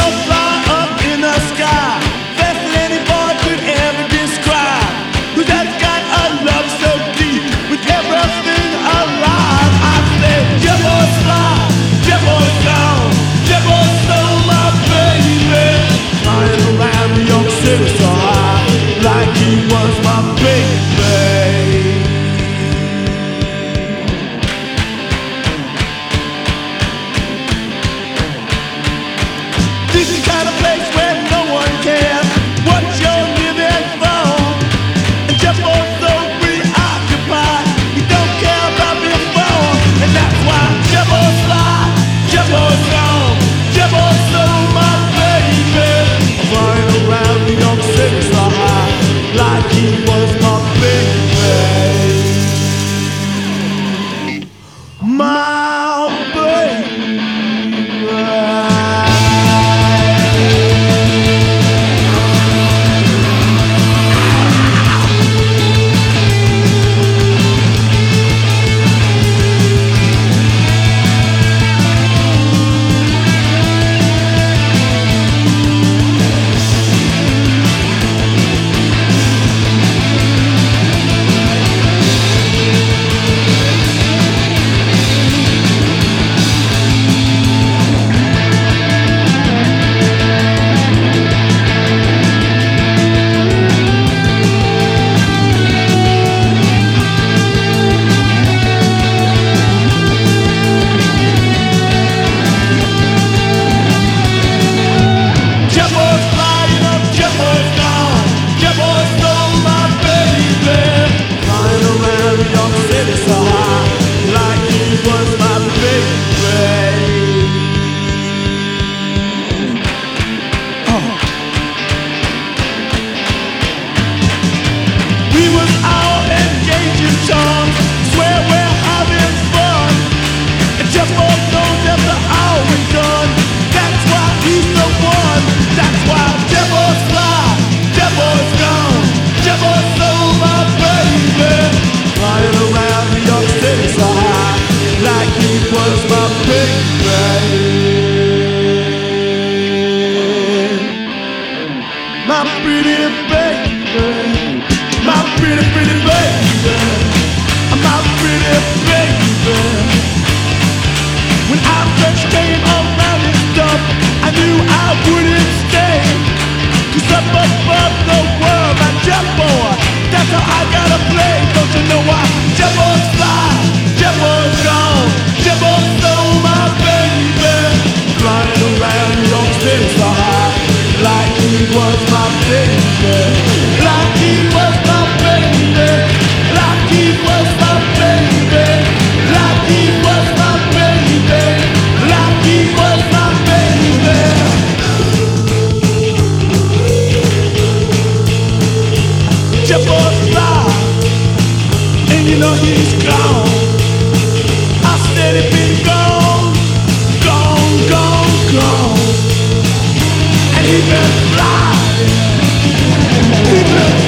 My pretty baby, my pretty, pretty baby, my pretty baby. When I first came around and stuff, I knew I wouldn't stay. 'Cause up above the world, my Jumboy, that's how I gotta play. Don't you know why? Jumbo's fly, Jumbo's gone, Jumbo stole my baby. Flying around New York City so high, like he was my baby, like he was my baby, like he was my baby, like he was my baby, like he was my baby. Jumbo's fly, and you know he's gone. I said he'd been gone, gone, gone, gone. And he been flying, he been